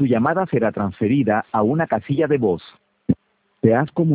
Tu llamada será transferida a una casilla de voz. Te has comunicado